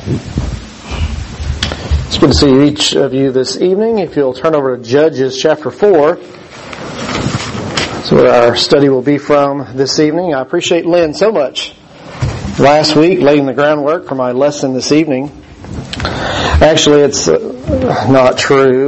It's good to see each of you this evening. If you'll turn over to Judges chapter 4. That's where our study will be from this evening. I appreciate Lynn so much last week laying the groundwork for my lesson this evening. Actually, it's not true.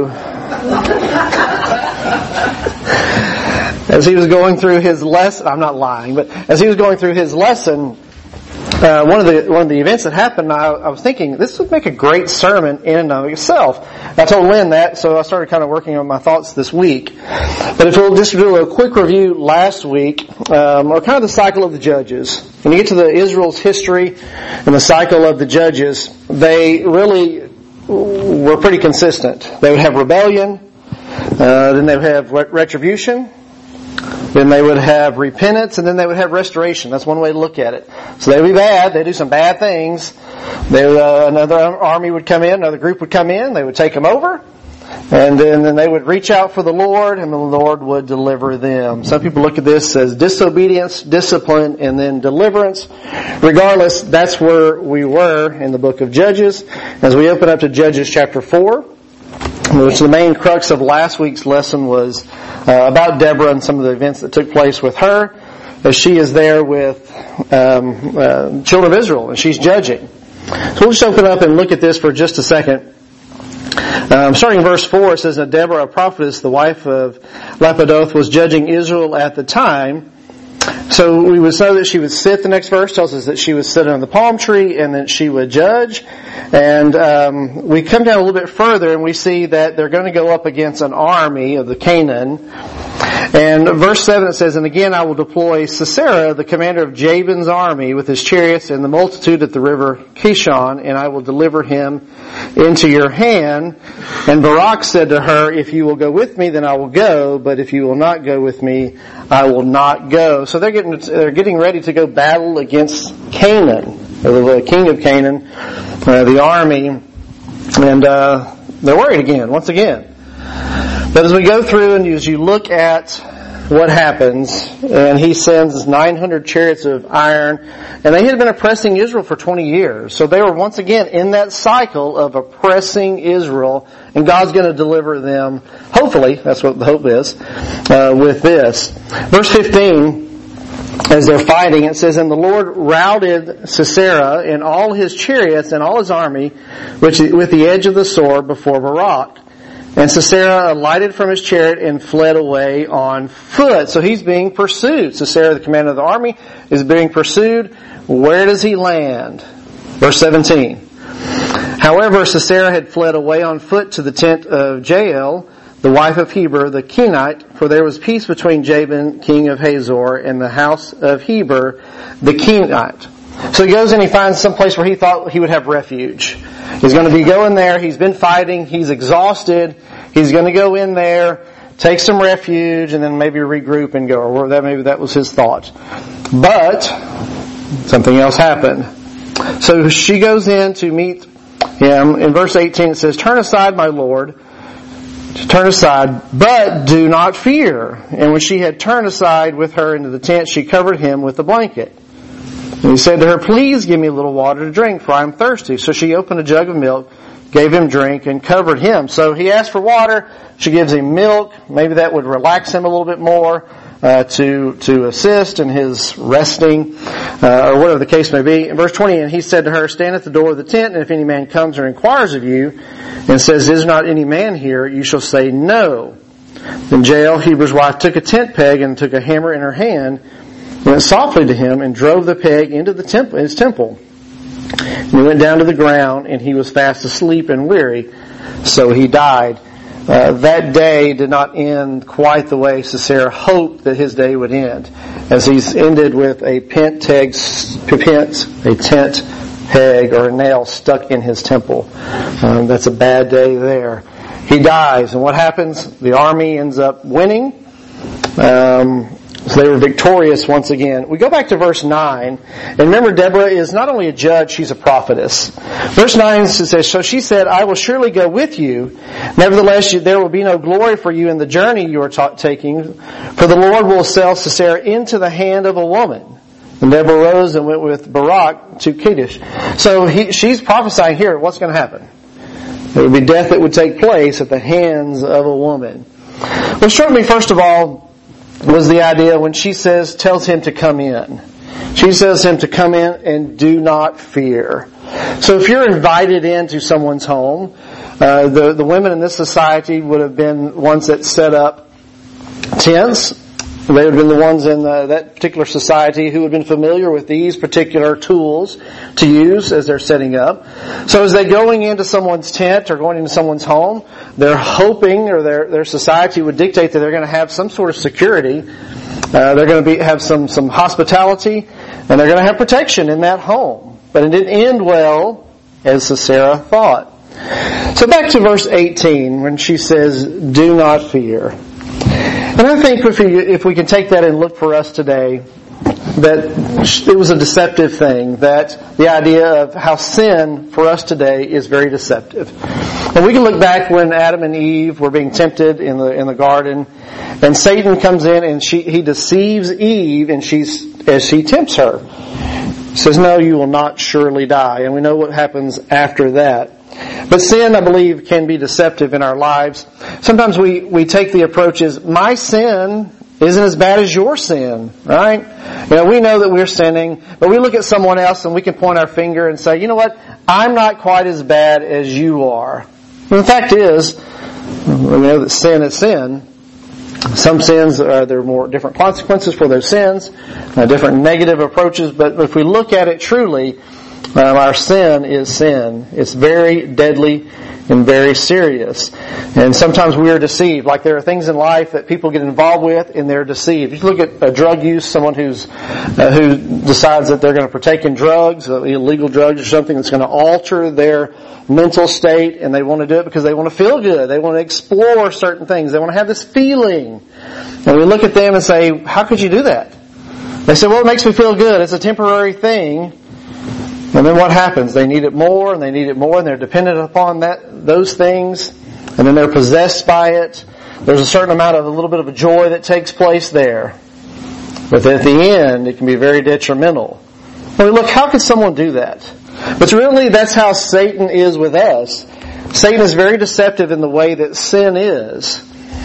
As he was going through his lesson, I'm not lying, but as he was going through his lesson, one of the events that happened, I was thinking this would make a great sermon in and of itself. I told Lynn that, so I started kind of working on my thoughts this week. But if we'll just do a quick review last week, or kind of the cycle of the Judges. When you get to the Israel's history and the cycle of the Judges, they really were pretty consistent. They would have rebellion, then they would have retribution, then they would have repentance, and then they would have restoration. That's one way to look at it. So they would be bad. They'd do some bad things. Another army would come in, another group would come in, they would take them over, and then they would reach out for the Lord, and the Lord would deliver them. Some people look at this as disobedience, discipline, and then deliverance. Regardless, that's where we were in the book of Judges. As we open up to Judges chapter 4, which the main crux of last week's lesson was about Deborah and some of the events that took place with her, as she is there with children of Israel, and she's judging. So we'll just open up and look at this for just a second. Starting in verse 4, it says that Deborah, a prophetess, the wife of Lapidoth, was judging Israel at the time. So we would know that she would sit. The next verse tells us that she would sit on the palm tree and that she would judge. And we come down a little bit further and we see that they're going to go up against an army of the Canaan. And verse 7 it says, "And again I will deploy Sisera, the commander of Jabin's army, with his chariots and the multitude at the river Kishon, and I will deliver him into your hand. And Barak said to her, If you will go with me, then I will go, but if you will not go with me, I will not go." So they're getting ready to go battle against Canaan, the king of Canaan, the army, and they're worried again, once again. But as we go through and as you look at what happens, and he sends 900 chariots of iron, and they had been oppressing Israel for 20 years. So they were once again in that cycle of oppressing Israel, and God's going to deliver them, hopefully, that's what the hope is, with this. Verse 15, as they're fighting, it says, "And the Lord routed Sisera and all his chariots and all his army with the edge of the sword before Barak. And Sisera alighted from his chariot and fled away on foot." So he's being pursued. Sisera, the commander of the army, is being pursued. Where does he land? Verse 17. "However, Sisera had fled away on foot to the tent of Jael, the wife of Heber the Kenite, for there was peace between Jabin, king of Hazor, and the house of Heber the Kenite." So he goes and he finds some place where he thought he would have refuge. He's going to be going there. He's been fighting. He's exhausted. He's going to go in there, take some refuge, and then maybe regroup and go. Or maybe that was his thought. But something else happened. So she goes in to meet him. In verse 18 it says, "Turn aside, my Lord. Turn aside, but do not fear." And when she had turned aside with her into the tent, she covered him with a blanket. And he said to her, "Please give me a little water to drink, for I am thirsty." So she opened a jug of milk, gave him drink, and covered him. So he asked for water. She gives him milk. Maybe that would relax him a little bit more to assist in his resting, or whatever the case may be. In verse 20, "And he said to her, Stand at the door of the tent, and if any man comes or inquires of you, and says, Is not any man here? You shall say, No." Then Jael, Heber's wife, took a tent peg and took a hammer in her hand, went softly to him and drove the peg into his temple. And he went down to the ground, and he was fast asleep and weary, so he died. That day did not end quite the way Sisera hoped that his day would end, as he's ended with a tent peg or a nail stuck in his temple. That's a bad day there. He dies, and what happens? The army ends up winning. So they were victorious once again. We go back to verse 9. And remember, Deborah is not only a judge, she's a prophetess. Verse 9 says, "So she said, I will surely go with you. Nevertheless, there will be no glory for you in the journey you are taking. For the Lord will sell Sisera into the hand of a woman. And Deborah rose and went with Barak to Kadesh. So she's prophesying here what's going to happen. There would be death that would take place at the hands of a woman. What struck me first of all was the idea when she tells him to come in. She says to him to come in and do not fear. So if you're invited into someone's home, the women in this society would have been ones that set up tents. They would have been the ones in that particular society who had been familiar with these particular tools to use as they're setting up. So as they're going into someone's tent or going into someone's home, they're hoping, or their society would dictate that they're going to have some sort of security. They're going to have some hospitality, and they're going to have protection in that home. But it didn't end well, as Sisera thought. So back to verse 18, when she says, do not fear. And I think if we can take that and look for us today, that it was a deceptive thing, that the idea of how sin for us today is very deceptive. And we can look back when Adam and Eve were being tempted in the garden, and Satan comes in and he deceives Eve, and as he tempts her, says, no, you will not surely die. And we know what happens after that. But sin, I believe, can be deceptive in our lives. Sometimes we take the approach as, my sin isn't as bad as your sin, right? We know that we're sinning, but we look at someone else and we can point our finger and say, you know what? I'm not quite as bad as you are. And the fact is, we know that sin is sin. Some sins, there are more different consequences for those sins, different negative approaches, but if we look at it truly, our sin is sin. It's very deadly and very serious. And sometimes we are deceived. Like there are things in life that people get involved with and they're deceived. If you look at drug use, someone who decides that they're going to partake in drugs, illegal drugs or something that's going to alter their mental state, and they want to do it because they want to feel good. They want to explore certain things. They want to have this feeling. And we look at them and say, how could you do that? They say, well, it makes me feel good. It's a temporary thing. And then what happens? They need it more, and they need it more, and they're dependent upon those things, and then they're possessed by it. There's a certain amount of a little bit of a joy that takes place there. But at the end, it can be very detrimental. Well, look, how could someone do that? But really, that's how Satan is with us. Satan is very deceptive in the way that sin is.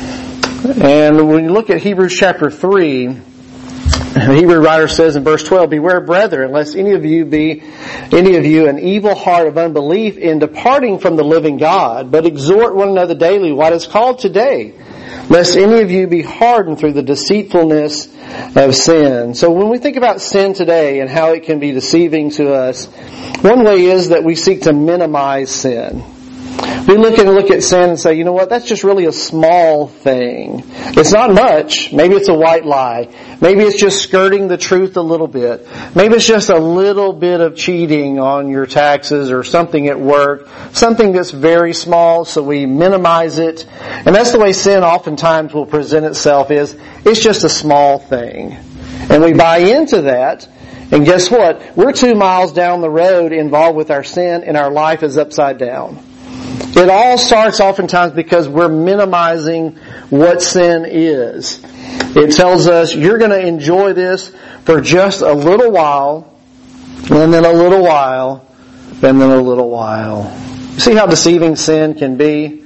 And when you look at Hebrews chapter 3, the Hebrew writer says in verse 12, beware, brethren, lest any of you an evil heart of unbelief in departing from the living God, but exhort one another daily what is called today, lest any of you be hardened through the deceitfulness of sin. So when we think about sin today and how it can be deceiving to us, one way is that we seek to minimize sin. We look at sin and say, you know what, that's just really a small thing. It's not much. Maybe it's a white lie. Maybe it's just skirting the truth a little bit. Maybe it's just a little bit of cheating on your taxes or something at work. Something that's very small, so we minimize it. And that's the way sin oftentimes will present itself, is it's just a small thing. And we buy into that. And guess what? We're 2 miles down the road involved with our sin, and our life is upside down. It all starts oftentimes because we're minimizing what sin is. It tells us you're going to enjoy this for just a little while, and then a little while, and then a little while. See how deceiving sin can be?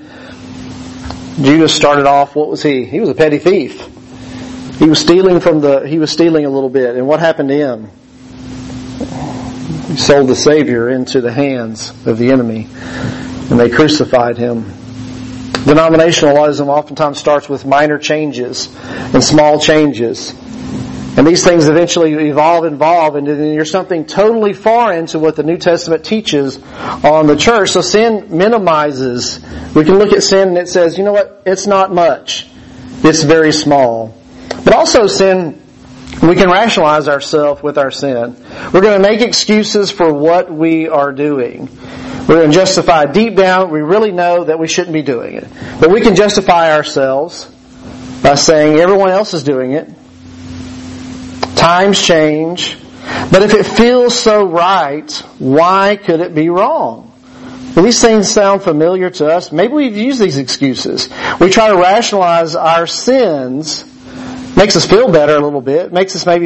Judas started off, what was he? He was a petty thief. He was stealing a little bit. And what happened to him? He sold the Savior into the hands of the enemy. And they crucified him. Denominationalism oftentimes starts with minor changes and small changes. And these things eventually evolve, and then you're something totally foreign to what the New Testament teaches on the church. So sin minimizes. We can look at sin and it says, you know what, it's not much. It's very small. But also sin, we can rationalize ourselves with our sin. We're going to make excuses for what we are doing. We're going to justify deep down, we really know that we shouldn't be doing it. But we can justify ourselves by saying everyone else is doing it. Times change. But if it feels so right, why could it be wrong? Well, these things sound familiar to us. Maybe we've used these excuses. We try to rationalize our sins. Makes us feel better a little bit. Makes us maybe not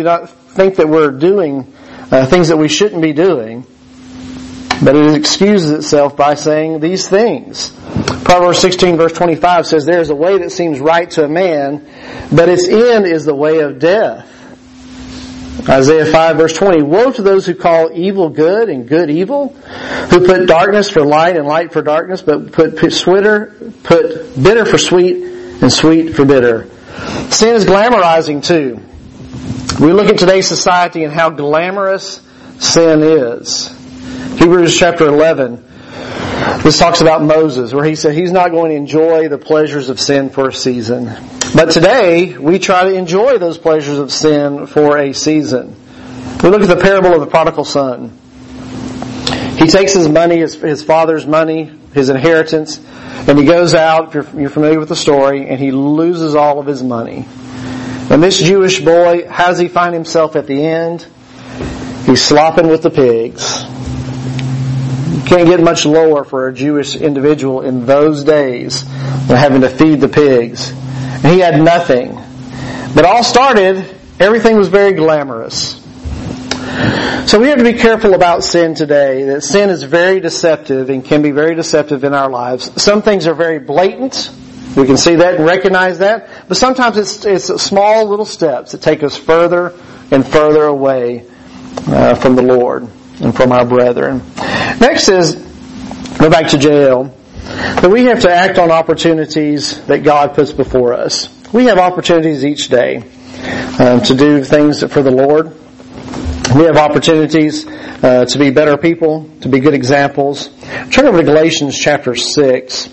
think that we're doing things that we shouldn't be doing. But it excuses itself by saying these things. Proverbs 16 verse 25 says, there is a way that seems right to a man, but its end is the way of death. Isaiah 5 verse 20, woe to those who call evil good and good evil, who put darkness for light and light for darkness, but put bitter for sweet and sweet for bitter. Sin is glamorizing too. We look at today's society and how glamorous sin is. Hebrews chapter 11, this talks about Moses, where he said he's not going to enjoy the pleasures of sin for a season. But today, we try to enjoy those pleasures of sin for a season. We look at the parable of the prodigal son. He takes his money, his father's money, his inheritance, and he goes out, if you're familiar with the story, and he loses all of his money. And this Jewish boy, how does he find himself at the end? He's slopping with the pigs. Can't get much lower for a Jewish individual in those days than having to feed the pigs. And he had nothing. But all started, everything was very glamorous. So we have to be careful about sin today. That sin is very deceptive and can be very deceptive in our lives. Some things are very blatant. We can see that and recognize that. But sometimes it's small little steps that take us further and further away from the Lord and from our brethren. Next is, go back to jail, that we have to act on opportunities that God puts before us. We have opportunities each day to do things for the Lord. We have opportunities to be better people, to be good examples. Turn over to Galatians chapter 6.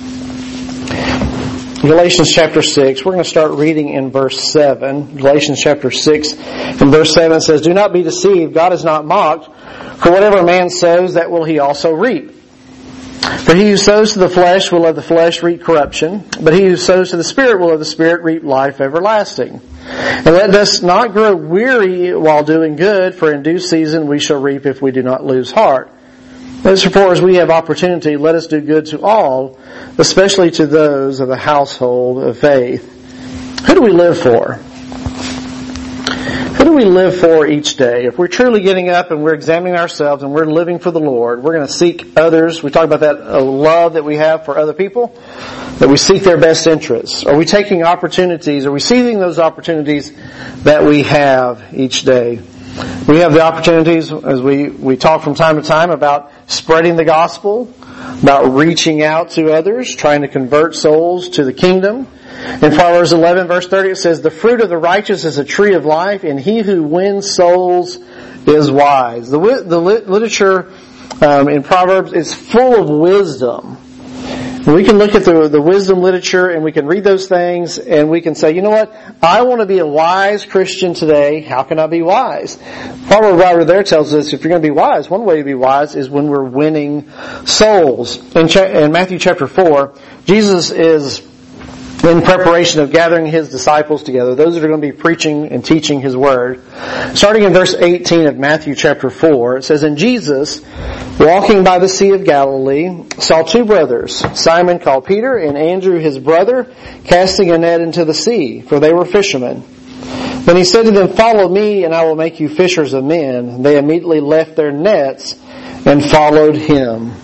Galatians chapter 6, we're going to start reading in verse 7. Galatians chapter 6 and verse 7 says, do not be deceived, God is not mocked. For whatever a man sows, that will he also reap. For he who sows to the flesh will of the flesh reap corruption, but he who sows to the Spirit will of the Spirit reap life everlasting. And let us not grow weary while doing good, for in due season we shall reap if we do not lose heart. Therefore, as we have opportunity, let us do good to all, especially to those of the household of faith. Who do we live for? Who do we live for each day? If we're truly getting up and we're examining ourselves and we're living for the Lord, we're going to seek others. We talk about that love that we have for other people, that we seek their best interests. Are we taking opportunities? Are we seizing those opportunities that we have each day? We have the opportunities, as we talk from time to time, about spreading the gospel, about reaching out to others, trying to convert souls to the kingdom. In Proverbs 11 verse 30 it says, the fruit of the righteous is a tree of life, and he who wins souls is wise. The literature in Proverbs is full of wisdom. We can look at the wisdom literature and we can read those things and we can say, you know what? I want to be a wise Christian today. How can I be wise? Proverbs writer there tells us if you're going to be wise, one way to be wise is when we're winning souls. In Matthew chapter 4, Jesus is in preparation of gathering His disciples together, those that are going to be preaching and teaching His Word. Starting in verse 18 of Matthew chapter 4, it says, and Jesus, walking by the Sea of Galilee, saw two brothers, Simon called Peter and Andrew his brother, casting a net into the sea, for they were fishermen. Then He said to them, follow me, and I will make you fishers of men. They immediately left their nets and followed Him.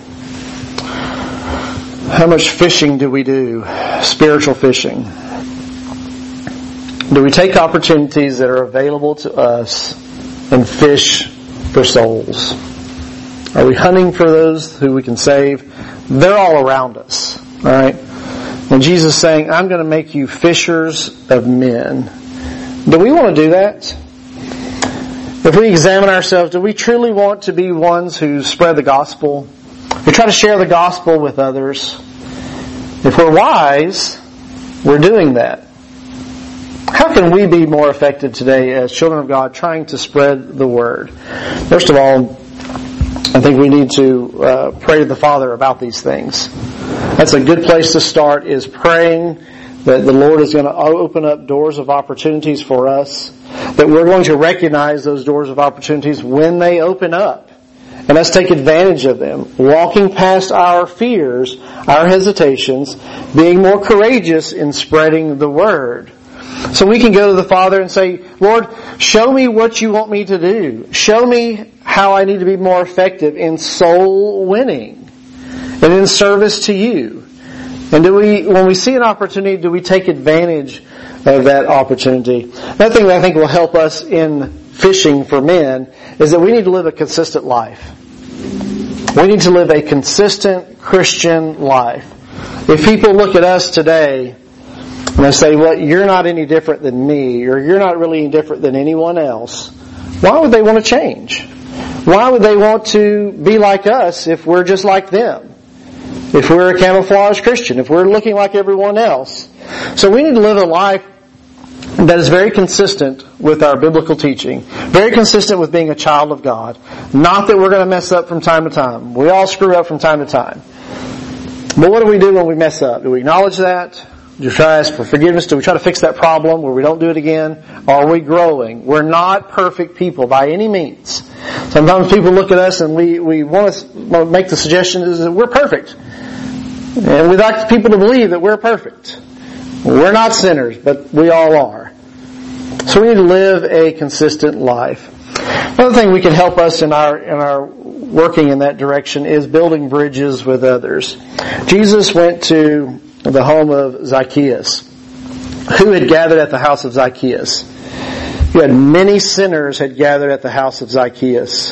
How much fishing do we do? Spiritual fishing. Do we take opportunities that are available to us and fish for souls? Are we hunting for those who we can save? They're all around us. Alright? When Jesus is saying, I'm going to make you fishers of men. Do we want to do that? If we examine ourselves, do we truly want to be ones who spread the gospel? We try to share the gospel with others. If we're wise, we're doing that. How can we be more effective today as children of God trying to spread the word? First of all, I think we need to pray to the Father about these things. That's a good place to start, is praying that the Lord is going to open up doors of opportunities for us, that we're going to recognize those doors of opportunities when they open up. And let's take advantage of them. Walking past our fears, our hesitations, being more courageous in spreading the word. So we can go to the Father and say, Lord, show me what you want me to do. Show me how I need to be more effective in soul winning and in service to you. And when we see an opportunity, do we take advantage of that opportunity? Another thing that I think will help us in fishing for men is that we need to live a consistent life. We need to live a consistent Christian life. If people look at us today and they say, well, you're not any different than me, or you're not really any different than anyone else, why would they want to change? Why would they want to be like us if we're just like them? If we're a camouflage Christian, if we're looking like everyone else. So we need to live a life that is very consistent with our biblical teaching, very consistent with being a child of God. Not that we're going to mess up from time to time. We all screw up from time to time. But what do we do when we mess up? Do we acknowledge that? Do we try to ask for forgiveness? Do we try to fix that problem where we don't do it again? Or are we growing? We're not perfect people by any means. Sometimes people look at us and we want to make the suggestion that we're perfect. And we'd like people to believe that we're perfect. We're not sinners, but we all are. So we need to live a consistent life. Another thing we can help us in our working in that direction is building bridges with others. Jesus went to the home of Zacchaeus. Who had gathered at the house of Zacchaeus? You had many sinners had gathered at the house of Zacchaeus.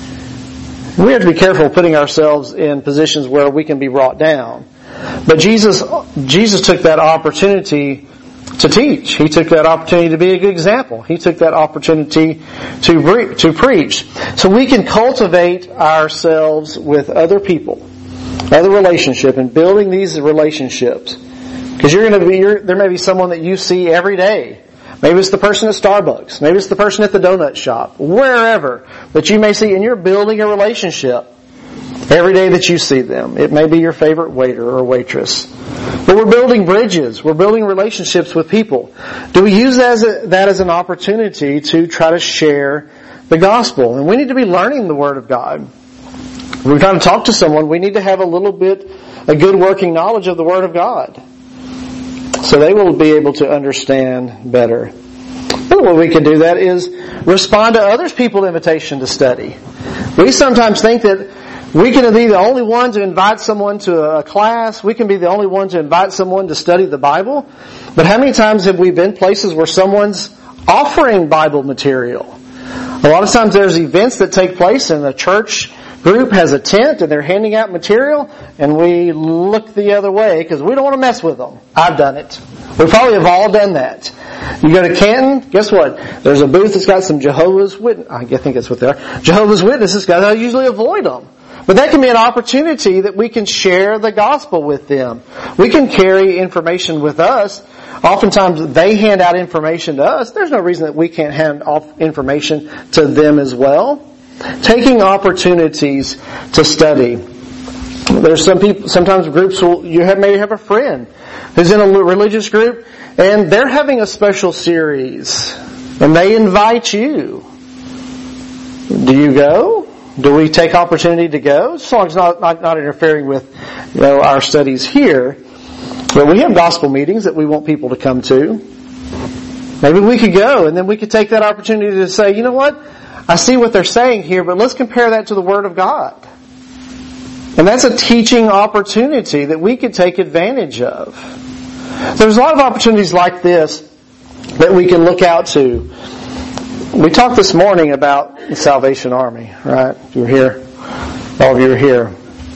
We have to be careful putting ourselves in positions where we can be brought down. But Jesus took that opportunity to teach. He took that opportunity to be a good example. He took that opportunity to preach. So we can cultivate ourselves with other people, other relationship, and building these relationships. Because there may be someone that you see every day. Maybe it's the person at Starbucks. Maybe it's the person at the donut shop. Wherever that you may see, and you're building a relationship every day that you see them. It may be your favorite waiter or waitress. But we're building bridges. We're building relationships with people. Do we use that as an opportunity to try to share the gospel? And we need to be learning the Word of God. When we're trying to talk to someone, we need to have a good working knowledge of the Word of God. So they will be able to understand better. Another way we can do that is respond to other people's invitation to study. We sometimes think that we can be the only one to invite someone to a class. We can be the only one to invite someone to study the Bible. But how many times have we been places where someone's offering Bible material? A lot of times there's events that take place and the church group has a tent and they're handing out material and we look the other way because we don't want to mess with them. I've done it. We probably have all done that. You go to Canton, guess what? There's a booth that's got some Jehovah's Witnesses. I think that's what they are. Jehovah's Witnesses, guys, I usually avoid them. But that can be an opportunity that we can share the gospel with them. We can carry information with us. Oftentimes they hand out information to us. There's no reason that we can't hand off information to them as well. Taking opportunities to study. There's sometimes groups maybe have a friend who's in a religious group and they're having a special series and they invite you. Do you go? Do we take opportunity to go? As long as it's not interfering with our studies here. But we have gospel meetings that we want people to come to. Maybe we could go and then we could take that opportunity to say, you know what? I see what they're saying here, but let's compare that to the Word of God. And that's a teaching opportunity that we could take advantage of. There's a lot of opportunities like this that we can look out to. We talked this morning about the Salvation Army, right? You were here. All of you were here.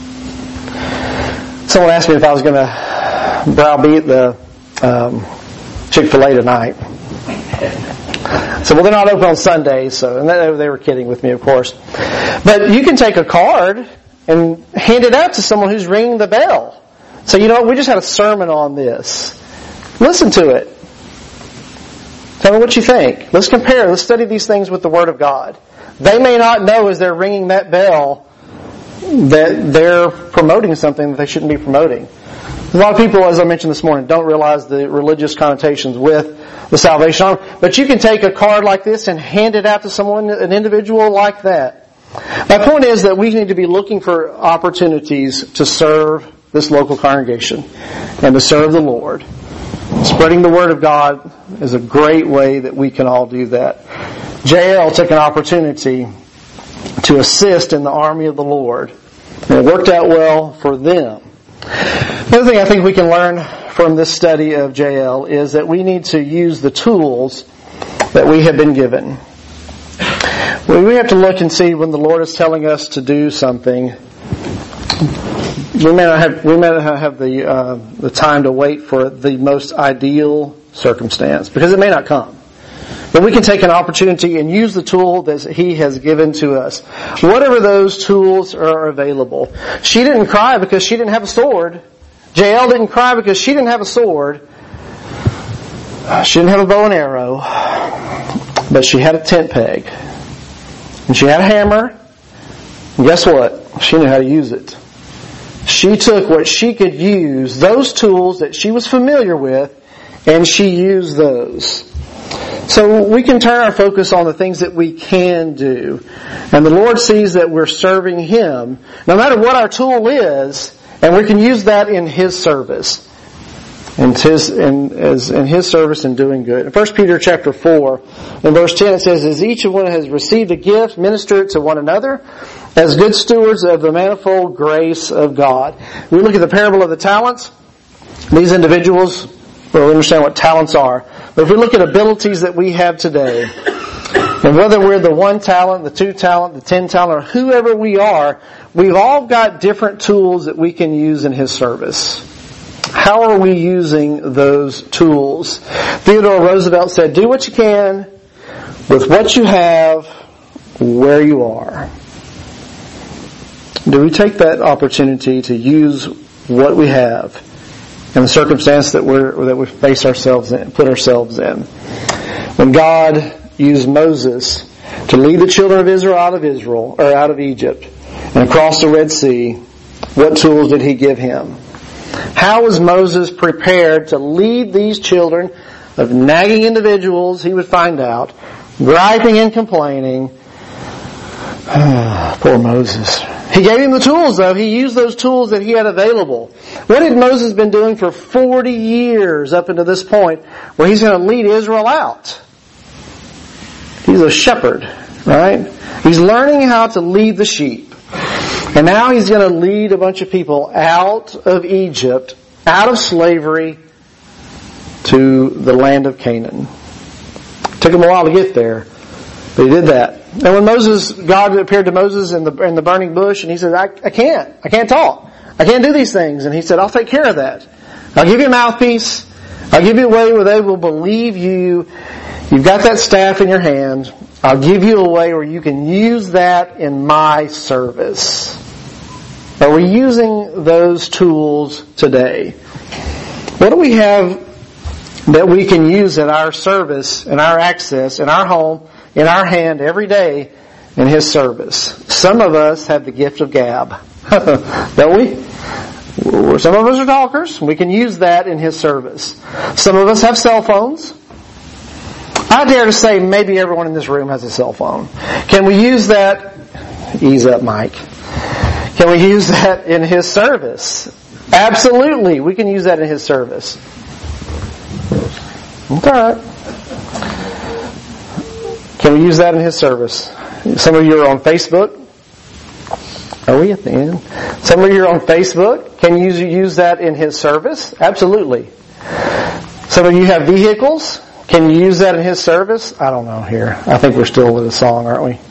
Someone asked me if I was going to browbeat the Chick-fil-A tonight. So, well, they're not open on Sundays, and they were kidding with me, of course. But you can take a card and hand it out to someone who's ringing the bell. So, we just had a sermon on this. Listen to it. Tell me what you think. Let's compare. Let's study these things with the Word of God. They may not know as they're ringing that bell that they're promoting something that they shouldn't be promoting. A lot of people, as I mentioned this morning, don't realize the religious connotations with the Salvation Army. But you can take a card like this and hand it out to someone, an individual like that. My point is that we need to be looking for opportunities to serve this local congregation and to serve the Lord. Spreading the Word of God is a great way that we can all do that. Jael took an opportunity to assist in the army of the Lord. And it worked out well for them. Another thing I think we can learn from this study of Jael is that we need to use the tools that we have been given. We have to look and see when the Lord is telling us to do something. We may not have the time to wait for the most ideal circumstance, because it may not come. But we can take an opportunity and use the tool that He has given to us. Whatever those tools are available. She didn't cry because she didn't have a sword. Jael didn't cry because she didn't have a sword. She didn't have a bow and arrow. But she had a tent peg. And she had a hammer. And guess what? She knew how to use it. She took what she could use, those tools that she was familiar with, and she used those. So we can turn our focus on the things that we can do. And the Lord sees that we're serving Him, no matter what our tool is, and we can use that in His service. In His service and doing good. In 1 Peter chapter 4, in verse 10 it says, "As each one has received a gift, minister it to one another, as good stewards of the manifold grace of God." We look at the parable of the talents. These individuals, well, we understand what talents are. But if we look at abilities that we have today, and whether we're the 1 talent, the 2 talent, the 10 talent, or whoever we are, we've all got different tools that we can use in His service. How are we using those tools? Theodore Roosevelt said, "Do what you can with what you have where you are." Do we take that opportunity to use what we have in the circumstance that we face ourselves in, put ourselves in? When God used Moses to lead the children of Israel out of Egypt and across the Red Sea, what tools did He give him? How was Moses prepared to lead these children of nagging individuals, he would find out, griping and complaining? Poor Moses. He gave him the tools, though. He used those tools that he had available. What had Moses been doing for 40 years up until this point where he's going to lead Israel out? He's a shepherd, right? He's learning how to lead the sheep. And now he's going to lead a bunch of people out of Egypt, out of slavery, to the land of Canaan. It took him a while to get there, but he did that. And when God appeared to Moses in the burning bush, and he said, I can't talk. I can't do these things. And He said, I'll take care of that. I'll give you a mouthpiece. I'll give you a way where they will believe you. You've got that staff in your hand. I'll give you a way where you can use that in my service. Are we using those tools today? What do we have that we can use in our service, in our access, in our home, in our hand every day in His service? Some of us have the gift of gab, don't we? Some of us are talkers. We can use that in His service. Some of us have cell phones. I dare to say maybe everyone in this room has a cell phone. Can we use that? Ease up, Mike. Can we use that in His service? Absolutely, we can use that in His service. It's all right. Can we use that in His service? Some of you are on Facebook. Are we at the end? Some of you are on Facebook. Can you use that in His service? Absolutely. Some of you have vehicles. Can you use that in His service? I don't know here. I think we're still with a song, aren't we?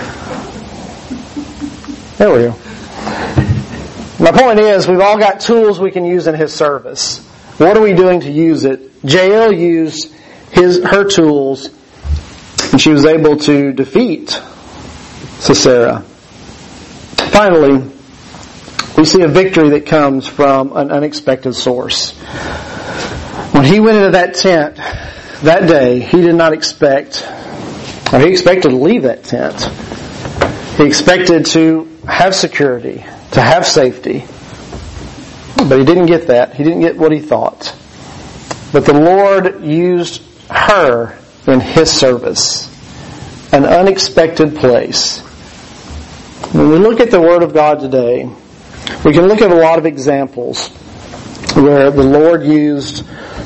There we go. My point is, we've all got tools we can use in His service. What are we doing to use it? Jael used her tools, and she was able to defeat Sisera. Finally, we see a victory that comes from an unexpected source. When he went into that tent that day, he did not expect, or he expected to leave that tent. He expected to have security, to have safety. But he didn't get that. He didn't get what he thought. But the Lord used her in His service. An unexpected place. When we look at the Word of God today, we can look at a lot of examples where the Lord used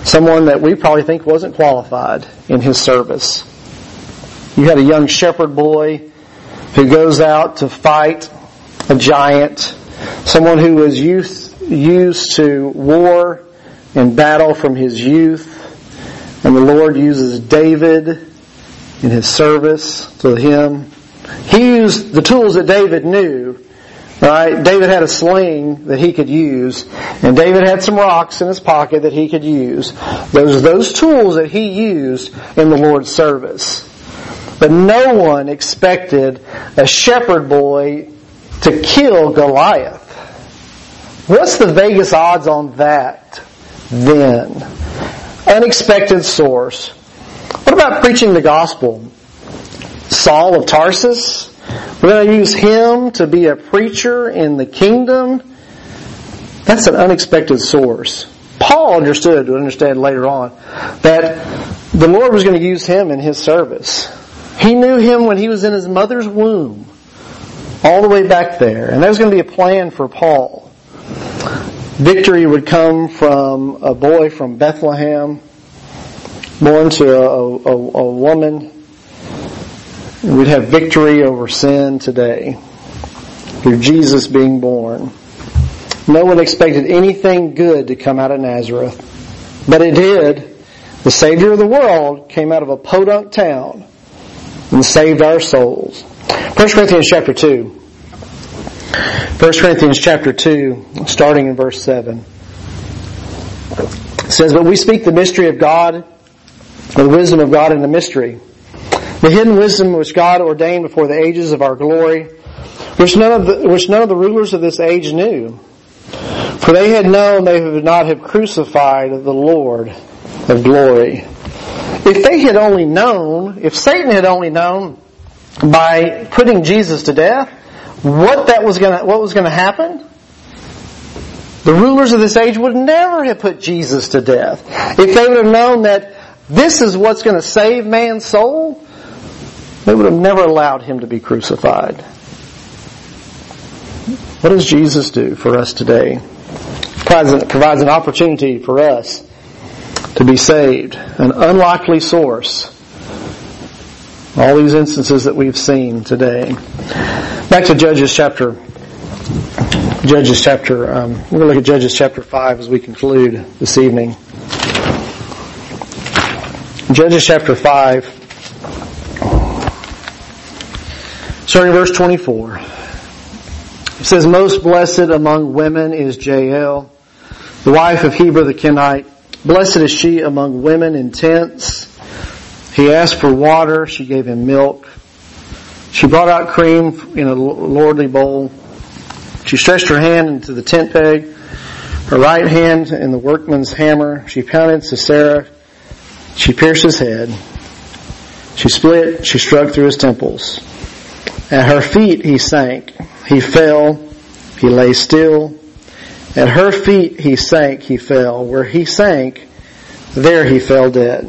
someone that we probably think wasn't qualified in his service. You had a young shepherd boy who goes out to fight a giant, someone who was used to war and battle from his youth, and the Lord uses David in his service to him. He used the tools that David knew. Right? David had a sling that he could use, and David had some rocks in his pocket that he could use. Those tools that he used in the Lord's service. But no one expected a shepherd boy to kill Goliath. What's the Vegas odds on that then? Unexpected source. What about preaching the gospel? Saul of Tarsus? We're going to use him to be a preacher in the kingdom? That's an unexpected source. Paul understood later on, that the Lord was going to use him in his service. He knew him when he was in his mother's womb, all the way back there. And that was going to be a plan for Paul. Victory would come from a boy from Bethlehem, born to a woman. And we'd have victory over sin today through Jesus being born. No one expected anything good to come out of Nazareth, but it did. The Savior of the world came out of a podunk town and saved our souls. 1 Corinthians chapter 2. 1 Corinthians chapter 2, starting in verse 7. It says, "But we speak the mystery of God, the wisdom of God in the mystery, the hidden wisdom which God ordained before the ages of our glory, which none of the rulers of this age knew. For they had known they would not have crucified the Lord of glory." If they had only known, if Satan had only known by putting Jesus to death, what was going to happen? The rulers of this age would never have put Jesus to death. If they would have known that this is what's going to save man's soul, they would have never allowed him to be crucified. What does Jesus do for us today? Provides an opportunity for us to be saved. An unlikely source. All these instances that we've seen today. Back to Judges chapter. We're going to look at Judges chapter 5 as we conclude this evening. Judges chapter 5, starting verse 24. It says, "Most blessed among women is Jael, the wife of Heber the Kenite. Blessed is she among women in tents. He asked for water, she gave him milk. She brought out cream in a lordly bowl. She stretched her hand into the tent peg, her right hand in the workman's hammer. She pounded Sisera. She pierced his head. She split, she struck through his temples. At her feet he sank. He fell. He lay still. At her feet he sank. He fell. Where he sank, there he fell dead."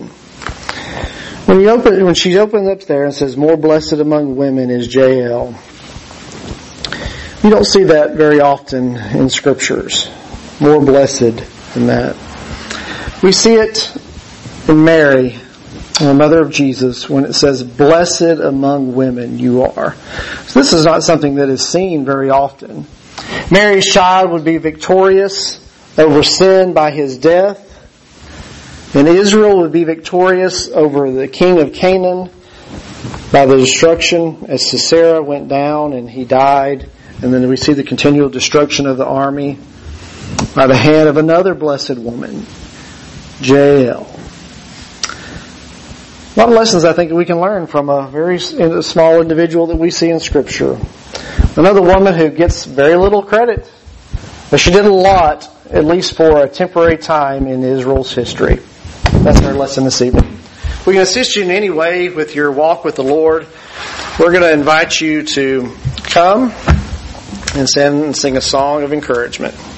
When she opens up there and says, "More blessed among women is Jael," you don't see that very often in scriptures. More blessed than that. We see it in Mary, the mother of Jesus, when it says, "Blessed among women you are." So this is not something that is seen very often. Mary's child would be victorious over sin by his death. And Israel would be victorious over the king of Canaan by the destruction as Sisera went down and he died. And then we see the continual destruction of the army by the hand of another blessed woman, Jael. A lot of lessons I think we can learn from a very small individual that we see in Scripture. Another woman who gets very little credit, but she did a lot, at least for a temporary time in Israel's history. That's our lesson this evening. If we can assist you in any way with your walk with the Lord, we're going to invite you to come and sing a song of encouragement.